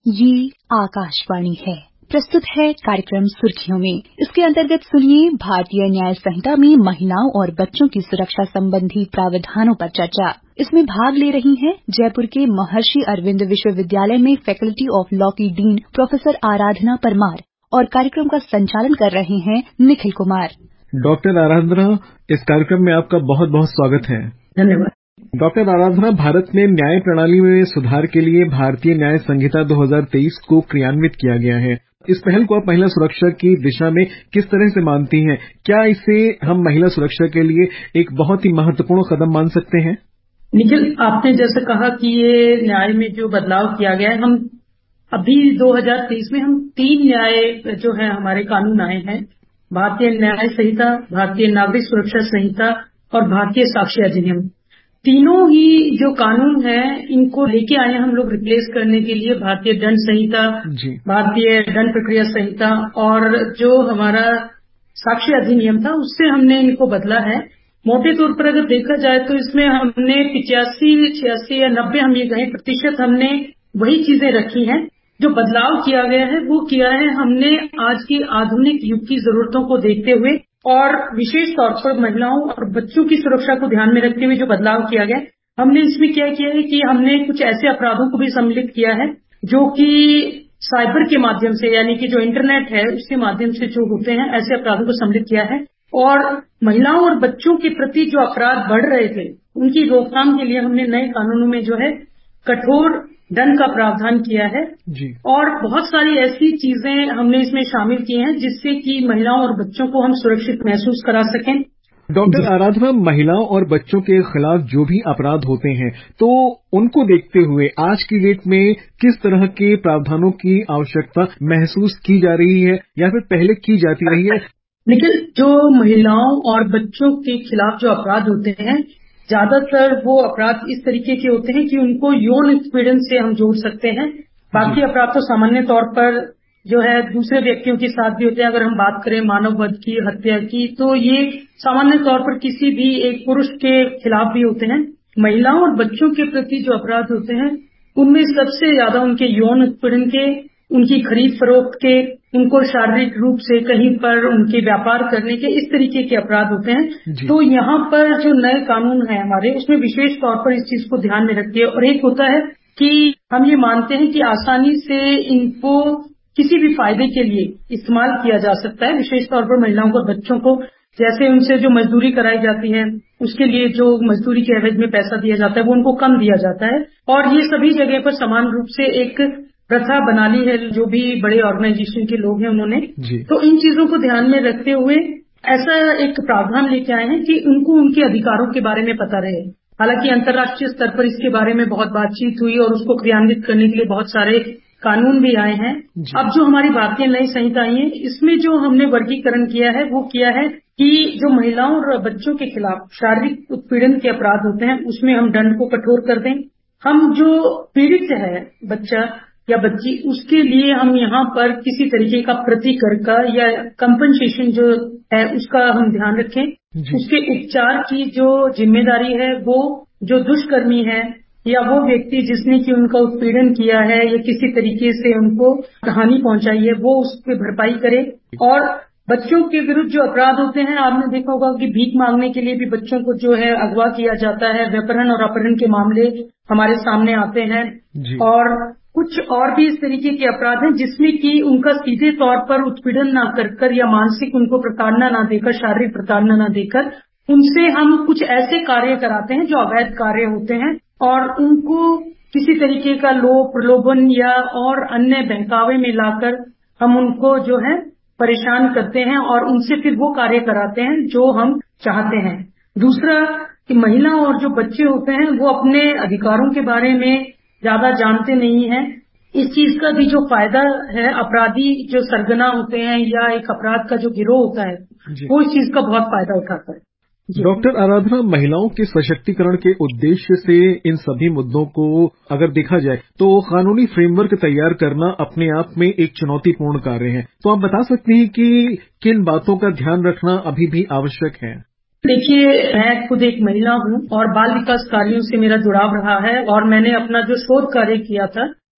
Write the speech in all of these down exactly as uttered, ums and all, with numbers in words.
ये आकाशवाणी है। प्रस्तुत है कार्यक्रम सुर्खियों में। इसके अंतर्गत सुनिए भारतीय न्याय संहिता में महिलाओं और बच्चों की सुरक्षा संबंधी प्रावधानों पर चर्चा। इसमें भाग ले रही हैं जयपुर के महर्षि अरविंद विश्वविद्यालय में फैकल्टी ऑफ लॉ की डीन प्रोफेसर आराधना परमार और कार्यक्रम का संचालन कर रहे हैं निखिल कुमार। डॉक्टर आराधना, इस कार्यक्रम में आपका बहुत बहुत स्वागत है। धन्यवाद। डॉक्टर आराधना, भारत में न्याय प्रणाली में सुधार के लिए भारतीय न्याय संहिता दो हज़ार तेईस को क्रियान्वित किया गया है। इस पहल को आप महिला सुरक्षा की दिशा में किस तरह से मानती हैं? क्या इसे हम महिला सुरक्षा के लिए एक बहुत ही महत्वपूर्ण कदम मान सकते हैं? निखिल, आपने जैसे कहा कि ये न्याय में जो बदलाव किया गया है, हम अभी दो हज़ार तेईस में हम तीन न्याय जो है हमारे कानून आए हैं। भारतीय न्याय संहिता, भारतीय नागरिक सुरक्षा संहिता और भारतीय साक्ष्य अधिनियम। तीनों ही जो कानून है इनको लेके आए हैं हम लोग रिप्लेस करने के लिए भारतीय दंड संहिता, भारतीय दंड प्रक्रिया संहिता और जो हमारा साक्ष्य अधिनियम था उससे हमने इनको बदला है। मोटे तौर पर अगर देखा जाए तो इसमें हमने पिचासी छियासी या नब्बे हम ये कहें प्रतिशत हमने वही चीजें रखी हैं। जो बदलाव किया गया है वो किया है हमने आज की आधुनिक युग की जरूरतों को देखते हुए और विशेष तौर पर महिलाओं और बच्चों की सुरक्षा को ध्यान में रखते हुए जो बदलाव किया गया, हमने इसमें क्या किया है कि हमने कुछ ऐसे अपराधों को भी सम्मिलित किया है जो कि साइबर के माध्यम से, यानी कि जो इंटरनेट है उसके माध्यम से जो होते हैं, ऐसे अपराधों को सम्मिलित किया है। और महिलाओं और बच्चों के प्रति जो अपराध बढ़ रहे थे उनकी रोकथाम के लिए हमने नए कानूनों में जो है कठोर दंड का प्रावधान किया है जी। और बहुत सारी ऐसी चीजें हमने इसमें शामिल की हैं जिससे कि महिलाओं और बच्चों को हम सुरक्षित महसूस करा सकें। डॉक्टर आराधना, महिलाओं और बच्चों के खिलाफ जो भी अपराध होते हैं तो उनको देखते हुए आज की डेट में किस तरह के प्रावधानों की आवश्यकता महसूस की जा रही है या फिर पहले की जाती रही है? लेकिन जो महिलाओं और बच्चों के खिलाफ जो अपराध होते हैं ज्यादातर वो अपराध इस तरीके के होते हैं कि उनको यौन उत्पीड़न से हम जोड़ सकते हैं। बाकी अपराध तो सामान्य तौर पर जो है दूसरे व्यक्तियों के साथ भी होते हैं। अगर हम बात करें मानव वध की, हत्या की, तो ये सामान्य तौर पर किसी भी एक पुरुष के खिलाफ भी होते हैं। महिलाओं और बच्चों के प्रति जो अपराध होते हैं उनमें सबसे ज्यादा उनके यौन उत्पीड़न के, उनकी खरीद फरोख्त के, उनको शारीरिक रूप से कहीं पर उनके व्यापार करने के, इस तरीके के अपराध होते हैं। तो यहाँ पर जो नए कानून है हमारे उसमें विशेष तौर पर इस चीज को ध्यान में रखते हैं। और एक होता है कि हम ये मानते हैं कि आसानी से इनको किसी भी फायदे के लिए इस्तेमाल किया जा सकता है, विशेष तौर पर महिलाओं को, बच्चों को। जैसे उनसे जो मजदूरी कराई जाती है उसके लिए जो मजदूरी के एवज में पैसा दिया जाता है वो उनको कम दिया जाता है। और ये सभी जगह पर समान रूप से एक प्रथा बना ली है जो भी बड़े ऑर्गेनाइजेशन के लोग हैं उन्होंने। तो इन चीजों को ध्यान में रखते हुए ऐसा एक प्रावधान लेके आए हैं कि उनको उनके अधिकारों के बारे में पता रहे। हालांकि अंतर्राष्ट्रीय स्तर पर इसके बारे में बहुत बातचीत हुई और उसको क्रियान्वित करने के लिए बहुत सारे कानून भी आए हैं। अब जो हमारी भारतीय नई संहिता आई है इसमें जो हमने वर्गीकरण किया है वो किया है कि जो महिलाओं और बच्चों के खिलाफ शारीरिक उत्पीड़न के अपराध होते हैं उसमें हम दंड को कठोर कर दें। हम जो पीड़ित है बच्चा या बच्ची, उसके लिए हम यहाँ पर किसी तरीके का प्रतिकर का या कंपनसेशन जो है उसका हम ध्यान रखें। उसके उपचार की जो जिम्मेदारी है वो जो दुष्कर्मी है या वो व्यक्ति जिसने कि उनका उत्पीड़न किया है या किसी तरीके से उनको हानि पहुंचाई है वो उस पर भरपाई करे। और बच्चों के विरुद्ध जो अपराध होते हैं, आपने देखा होगा कि भीख मांगने के लिए भी बच्चों को जो है अगवा किया जाता है। व्यपहरण और अपहरण के मामले हमारे सामने आते हैं और कुछ और भी इस तरीके के अपराध हैं जिसमें कि उनका सीधे तौर पर उत्पीड़न ना कर कर या मानसिक उनको प्रताड़ना ना देकर, शारीरिक प्रताड़ना ना देकर उनसे हम कुछ ऐसे कार्य कराते हैं जो अवैध कार्य होते हैं और उनको किसी तरीके का लोभ, प्रलोभन या और अन्य बहकावे में लाकर हम उनको जो है परेशान करते हैं और उनसे फिर वो कार्य कराते हैं जो हम चाहते हैं। दूसरा कि महिला और जो बच्चे होते हैं वो अपने अधिकारों के बारे में ज्यादा जानते नहीं हैं। इस चीज का भी जो फायदा है, अपराधी जो सरगना होते हैं या एक अपराध का जो गिरोह होता है वो इस चीज का बहुत फायदा उठाता है। डॉक्टर आराधना, महिलाओं के सशक्तिकरण के उद्देश्य से इन सभी मुद्दों को अगर देखा जाए तो कानूनी फ्रेमवर्क तैयार करना अपने आप में एक चुनौतीपूर्ण कार्य है। तो आप बता सकती हैं कि किन बातों का ध्यान रखना अभी भी आवश्यक है? देखिए, मैं खुद एक महिला हूँ और बाल विकास कार्यों से मेरा जुड़ाव रहा है और मैंने अपना जो शोध कार्य किया था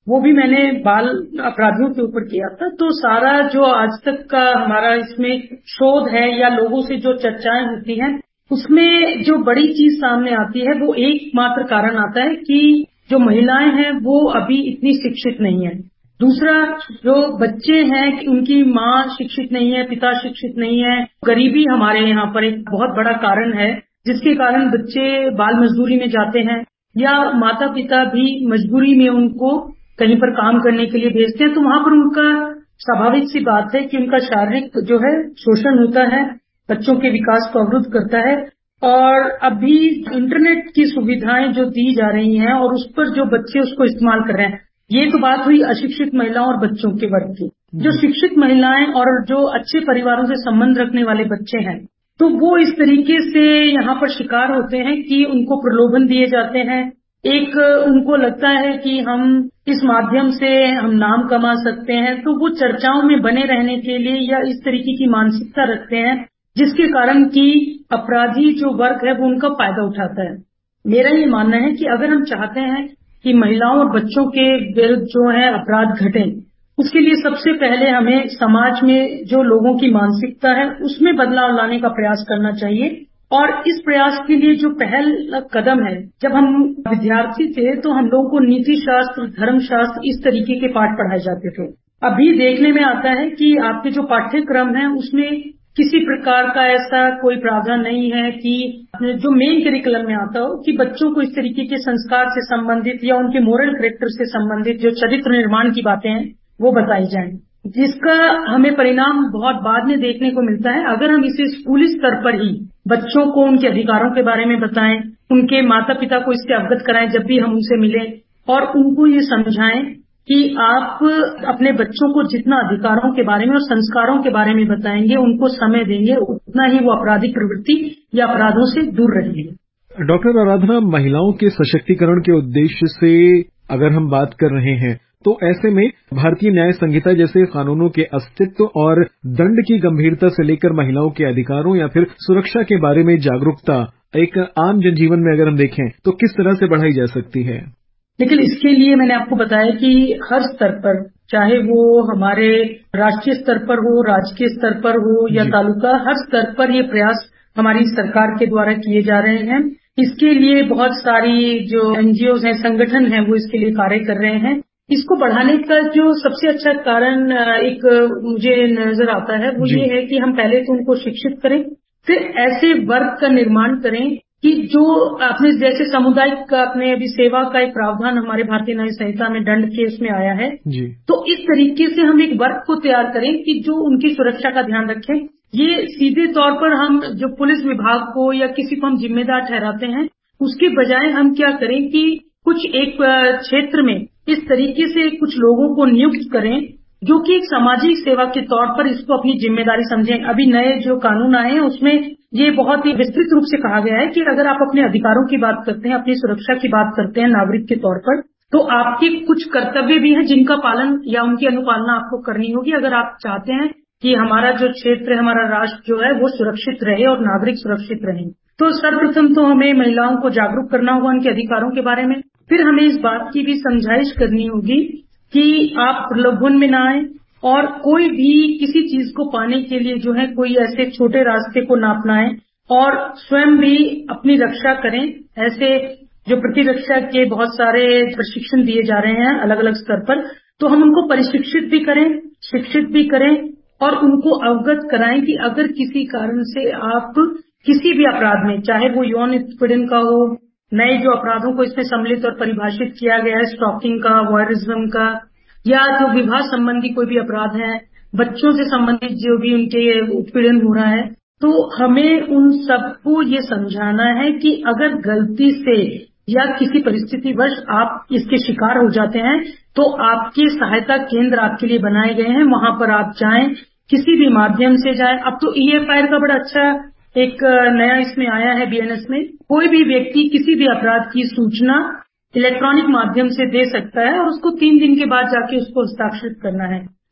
वो भी मैंने बाल अपराधियों के ऊपर किया था। तो सारा जो आज तक का हमारा इसमें शोध है या लोगों से जो चर्चाएं होती हैं, उसमें जो बड़ी चीज सामने आती है वो एकमात्र कारण आता है कि जो महिलाएं हैं वो अभी इतनी शिक्षित नहीं है। दूसरा, जो बच्चे हैं कि उनकी माँ शिक्षित नहीं है, पिता शिक्षित नहीं है। गरीबी हमारे यहाँ पर एक बहुत बड़ा कारण है, जिसके कारण बच्चे बाल मजदूरी में जाते हैं या माता पिता भी मजबूरी में उनको कहीं पर काम करने के लिए भेजते हैं। तो वहां पर उनका स्वाभाविक सी बात है कि उनका शारीरिक जो है शोषण होता है, बच्चों के विकास को अवरुद्ध करता है। और अभी इंटरनेट की सुविधाएं जो दी जा रही हैं और उस पर जो बच्चे उसको इस्तेमाल कर रहे हैं, ये तो बात हुई अशिक्षित महिलाओं और बच्चों के वर्ग की। जो शिक्षित महिलाएं और जो अच्छे परिवारों से संबंध रखने वाले बच्चे हैं, तो वो इस तरीके से यहाँ पर शिकार होते हैं कि उनको प्रलोभन दिए जाते हैं। एक उनको लगता है कि हम इस माध्यम से हम नाम कमा सकते हैं, तो वो चर्चाओं में बने रहने के लिए या इस तरीके की मानसिकता रखते हैं, जिसके कारण कि अपराधी जो वर्ग है वो उनका फायदा उठाता है। मेरा ये मानना है कि अगर हम चाहते हैं कि महिलाओं और बच्चों के विरुद्ध जो है अपराध घटें, उसके लिए सबसे पहले हमें समाज में जो लोगों की मानसिकता है उसमें बदलाव लाने का प्रयास करना चाहिए। और इस प्रयास के लिए जो पहल कदम है, जब हम विद्यार्थी थे तो हम लोगों को नीति शास्त्र, धर्म शास्त्र इस तरीके के पाठ पढ़ाए जाते थे। अभी देखने में आता है कि आपके जो पाठ्यक्रम है उसमें किसी प्रकार का ऐसा कोई प्रावधान नहीं है कि जो मेन करिकुलम में आता हो कि बच्चों को इस तरीके के संस्कार से संबंधित या उनके मोरल कैरेक्टर से संबंधित जो चरित्र निर्माण की बातें हैं वो बताई जाएं, जिसका हमें परिणाम बहुत बाद में देखने को मिलता है। अगर हम इसे स्कूली स्तर पर ही बच्चों को उनके अधिकारों के बारे में बताएं, उनके माता पिता को इससे अवगत कराएं जब भी हम उनसे मिलें, और उनको ये समझाएं कि आप अपने बच्चों को जितना अधिकारों के बारे में और संस्कारों के बारे में बताएंगे, उनको समय देंगे, उतना ही वो आपराधिक प्रवृत्ति या अपराधों से दूर रहेंगे। डॉक्टर आराधना, महिलाओं के सशक्तिकरण के उद्देश्य से अगर हम बात कर रहे हैं, तो ऐसे में भारतीय न्याय संहिता जैसे कानूनों के अस्तित्व और दंड की गंभीरता से लेकर महिलाओं के अधिकारों या फिर सुरक्षा के बारे में जागरूकता एक आम जनजीवन में अगर हम देखें तो किस तरह से बढ़ाई जा सकती है? लेकिन इसके लिए मैंने आपको बताया कि हर स्तर पर, चाहे वो हमारे राष्ट्रीय स्तर पर हो, राज्य के स्तर पर हो या तालुका, हर स्तर पर ये प्रयास हमारी सरकार के द्वारा किए जा रहे हैं। इसके लिए बहुत सारी जो एनजीओ हैं, संगठन हैं, वो इसके लिए कार्य कर रहे हैं। इसको बढ़ाने का जो सबसे अच्छा कारण एक मुझे नजर आता है वो ये है कि हम पहले तो उनको शिक्षित करें, फिर ऐसे वर्ग का निर्माण करें कि जो अपने जैसे सामुदायिक का अपने अभी सेवा का एक प्रावधान हमारे भारतीय न्याय संहिता में दंड केस में आया है जी। तो इस तरीके से हम एक वर्ग को तैयार करें कि जो उनकी सुरक्षा का ध्यान रखें। ये सीधे तौर पर हम जो पुलिस विभाग को या किसी को हम जिम्मेदार ठहराते हैं, उसके बजाय हम क्या करें कि कुछ एक क्षेत्र में इस तरीके से कुछ लोगों को नियुक्त करें जो कि एक सामाजिक सेवा के तौर पर इसको अपनी जिम्मेदारी समझें। अभी नए जो कानून आए हैं उसमें ये बहुत ही विस्तृत रूप से कहा गया है कि अगर आप अपने अधिकारों की बात करते हैं, अपनी सुरक्षा की बात करते हैं नागरिक के तौर पर, तो आपके कुछ कर्तव्य भी हैं जिनका पालन या उनकी अनुपालना आपको करनी होगी अगर आप चाहते हैं कि हमारा जो क्षेत्र है, हमारा राष्ट्र जो है वो सुरक्षित रहे और नागरिक सुरक्षित रहें। तो सर्वप्रथम तो हमें महिलाओं को जागरूक करना होगा उनके अधिकारों के बारे में। फिर हमें इस बात की भी समझाइश करनी होगी कि आप प्रलोभन में न आए और कोई भी किसी चीज को पाने के लिए जो है कोई ऐसे छोटे रास्ते को न अपनाएं और स्वयं भी अपनी रक्षा करें। ऐसे जो प्रतिरक्षा के बहुत सारे प्रशिक्षण दिए जा रहे हैं अलग अलग स्तर पर, तो हम उनको प्रशिक्षित भी करें, शिक्षित भी करें और उनको अवगत कराएं कि अगर किसी कारण से आप किसी भी अपराध में, चाहे वो यौन उत्पीड़न का हो, नए जो अपराधों को इसमें सम्मिलित और परिभाषित किया गया है, स्टॉकिंग का, वॉयरिज्म का, या जो विवाह संबंधी कोई भी अपराध है, बच्चों से संबंधित जो भी उनके उत्पीड़न हो रहा है, तो हमें उन सबको ये समझाना है कि अगर गलती से या किसी परिस्थितिवश आप इसके शिकार हो जाते हैं तो आपके सहायता केंद्र आपके लिए बनाए गए हैं, वहां पर आप जाएं, किसी भी माध्यम से जाएं। अब तो ई एफ आई आर का बड़ा अच्छा एक नया इसमें आया है बीएनएस में, कोई भी व्यक्ति किसी भी अपराध की सूचना इलेक्ट्रॉनिक माध्यम से दे सकता है और उसको तीन दिन के बाद जाके उसको हस्ताक्षरित करना है।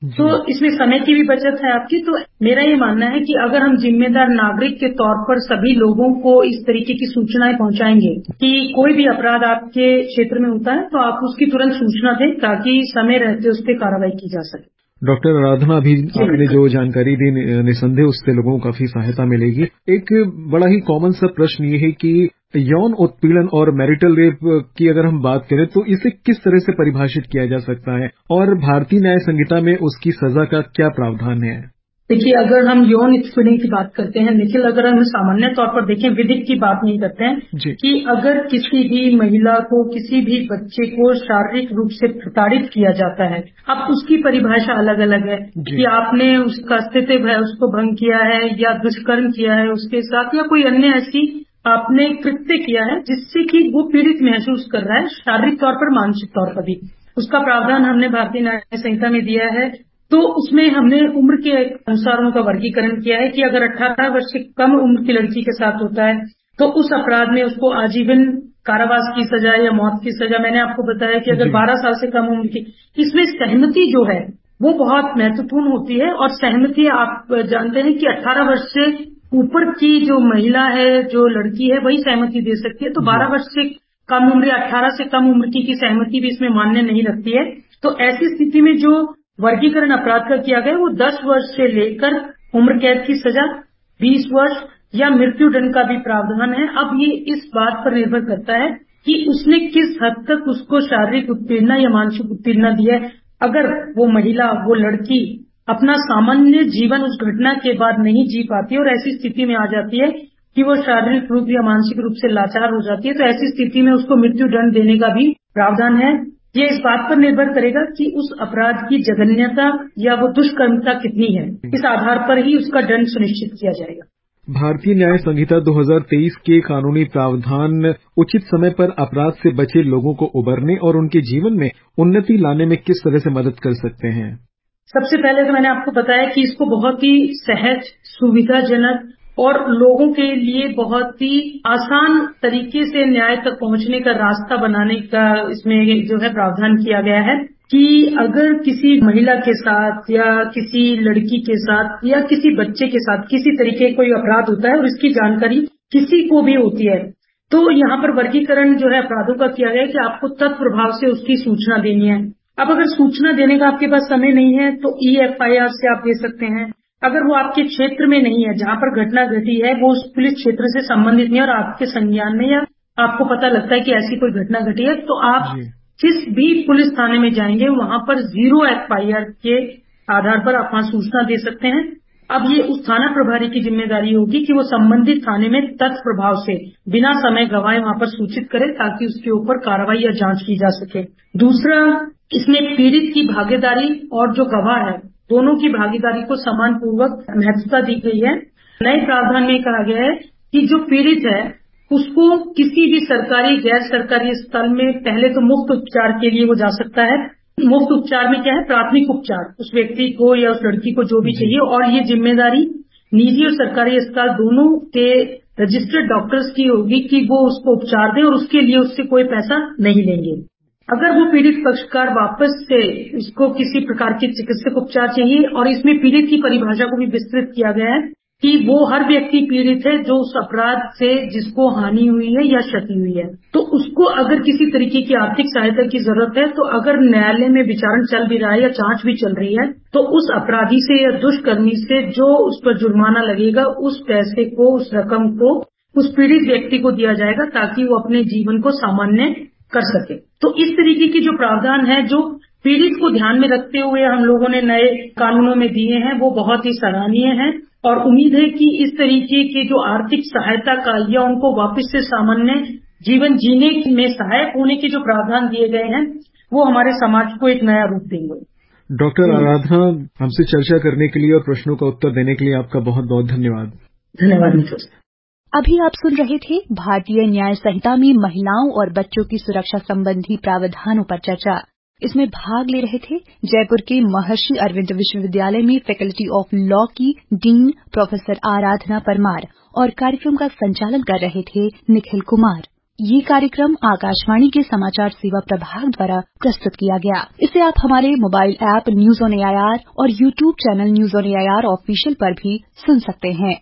तो इसमें समय की भी बचत है आपकी। तो मेरा ये मानना है कि अगर हम जिम्मेदार नागरिक के तौर पर सभी लोगों को इस तरीके की सूचनाएं पहुंचाएंगे कि कोई भी अपराध आपके क्षेत्र में होता है तो आप उसकी तुरंत सूचना दें ताकि समय रहते उस पर कार्रवाई की जा सके। डॉक्टर आराधना, अभी आपने जो जानकारी दी निसंदेह उससे लोगों को काफी सहायता मिलेगी। एक बड़ा ही कॉमन सा प्रश्न ये है कि यौन उत्पीड़न और मैरिटल रेप की अगर हम बात करें तो इसे किस तरह से परिभाषित किया जा सकता है और भारतीय न्याय संहिता में उसकी सजा का क्या प्रावधान है? देखिए, अगर हम यौन उत्पीड़न की बात करते हैं निखिल, अगर हम सामान्य तौर पर देखें, विधिक की बात नहीं करते हैं कि अगर किसी भी महिला को, किसी भी बच्चे को शारीरिक रूप से प्रताड़ित किया जाता है, अब उसकी परिभाषा अलग अलग है कि आपने उसका अस्तित्व है उसको भंग किया है या दुष्कर्म किया है उसके साथ या कोई अन्य ऐसी आपने कृत्य किया है जिससे कि वो पीड़ित महसूस कर रहा है शारीरिक तौर पर, मानसिक तौर पर भी। उसका प्रावधान हमने भारतीय न्याय संहिता में दिया है। तो उसमें हमने उम्र के अनुसार उनका वर्गीकरण किया है कि अगर अठारह वर्ष से कम उम्र की लड़की के साथ होता है तो उस अपराध में उसको आजीवन कारावास की सजा या मौत की सजा। मैंने आपको बताया कि अगर बारह साल से कम उम्र की, इसमें सहमति जो है वो बहुत महत्वपूर्ण होती है। और सहमति आप जानते हैं कि अठारह वर्ष से ऊपर की जो महिला है, जो लड़की है, वही सहमति दे सकती है। तो बारह वर्ष से कम उम्र या अठारह से कम उम्र की, की सहमति भी इसमें मान्य नहीं रखती है। तो ऐसी स्थिति में जो वर्गीकरण अपराध का किया गया वो दस वर्ष से लेकर उम्र कैद की सजा, बीस वर्ष या मृत्यु दंड का भी प्रावधान है। अब ये इस बात पर निर्भर करता है कि उसने किस हद तक उसको शारीरिक उत्पीड़ना या मानसिक उत्पीड़ना दिया है। अगर वो महिला, वो लड़की अपना सामान्य जीवन उस घटना के बाद नहीं जी पाती और ऐसी स्थिति में आ जाती है कि वो शारीरिक रूप या मानसिक रूप से लाचार हो जाती है, तो ऐसी स्थिति में उसको मृत्यु दंड देने का भी प्रावधान है। ये इस बात पर निर्भर करेगा कि उस अपराध की जघन्यता या वो दुष्कर्मता कितनी है, इस आधार पर ही उसका दंड सुनिश्चित किया जाएगा। भारतीय न्याय संहिता दो हज़ार तेईस के कानूनी प्रावधान उचित समय पर अपराध से बचे लोगों को उबरने और उनके जीवन में उन्नति लाने में किस तरह से मदद कर सकते हैं? सबसे पहले तो मैंने आपको बताया कि इसको बहुत ही सहज, सुविधाजनक और लोगों के लिए बहुत ही आसान तरीके से न्याय तक पहुंचने का रास्ता बनाने का इसमें जो है प्रावधान किया गया है कि अगर किसी महिला के साथ या किसी लड़की के साथ या किसी बच्चे के साथ किसी तरीके का कोई अपराध होता है और इसकी जानकारी किसी को भी होती है, तो यहाँ पर वर्गीकरण जो है अपराधों का किया गया है कि आपको तत्प्रभाव से उसकी सूचना देनी है। अब अगर सूचना देने का आपके पास समय नहीं है तो ई एफ आई आर से आप दे सकते हैं। अगर वो आपके क्षेत्र में नहीं है, जहां पर घटना घटी है वो उस पुलिस क्षेत्र से संबंधित नहीं है और आपके संज्ञान में या आपको पता लगता है कि ऐसी कोई घटना घटी है, तो आप जिस भी पुलिस थाने में जाएंगे वहां पर जीरो एफ आई आर के आधार पर आप वहां सूचना दे सकते हैं। अब ये उस थाना प्रभारी की जिम्मेदारी होगी कि वो संबंधित थाने में तत्प्रभाव से बिना समय गंवाए वहां पर सूचित करे ताकि उसके ऊपर कार्रवाई या जांच की जा सके। दूसरा, इसमें पीड़ित की भागीदारी और जो गवाह है दोनों की भागीदारी को समान पूर्वक महत्वता दी गई है। नए प्रावधान में कहा गया है कि जो पीड़ित है उसको किसी भी सरकारी गैर सरकारी स्थल में पहले तो मुफ्त उपचार के लिए वो जा सकता है। मुफ्त उपचार में क्या है, प्राथमिक उपचार उस व्यक्ति को या उस लड़की को जो भी चाहिए, और ये जिम्मेदारी निजी और सरकारी अस्पताल दोनों के रजिस्टर्ड डॉक्टर्स की होगी कि वो उसको उपचार दें और उसके लिए उससे कोई पैसा नहीं लेंगे। अगर वो पीड़ित पक्षकार वापस से उसको किसी प्रकार के चिकित्सक उपचार चाहिए, और इसमें पीड़ित की परिभाषा को भी विस्तृत किया गया है कि वो हर व्यक्ति पीड़ित है जो उस अपराध से जिसको हानि हुई है या क्षति हुई है, तो उसको अगर किसी तरीके की आर्थिक सहायता की जरूरत है तो अगर न्यायालय में विचारण चल भी रहा है या जांच भी चल रही है तो उस अपराधी से या दुष्कर्मी से जो उस पर जुर्माना लगेगा उस पैसे को, उस रकम को उस पीड़ित व्यक्ति को दिया जाएगा ताकि वो अपने जीवन को सामान्य कर सके। तो इस तरीके की जो प्रावधान है जो पीड़ित को ध्यान में रखते हुए हम लोगों ने नए कानूनों में दिए हैं वो बहुत ही सराहनीय है, और उम्मीद है कि इस तरीके की जो आर्थिक सहायता का या उनको वापस से सामान्य जीवन जीने में सहायक होने के जो प्रावधान दिए गए हैं वो हमारे समाज को एक नया रूप देंगे। डॉक्टर आराधना, हमसे चर्चा करने के लिए और प्रश्नों का उत्तर देने के लिए आपका बहुत बहुत धन्यवाद। धन्यवाद मित्र। अभी आप सुन रहे थे भारतीय न्याय संहिता में महिलाओं और बच्चों की सुरक्षा संबंधी प्रावधानों पर चर्चा। इसमें भाग ले रहे थे जयपुर के महर्षि अरविंद विश्वविद्यालय में फैकल्टी ऑफ लॉ की डीन प्रोफेसर आराधना परमार और कार्यक्रम का संचालन कर रहे थे निखिल कुमार। ये कार्यक्रम आकाशवाणी के समाचार सेवा प्रभाग द्वारा प्रस्तुत किया गया। इसे आप हमारे mobile app News on AIR और YouTube channel News on AIR official पर भी सुन सकते हैं।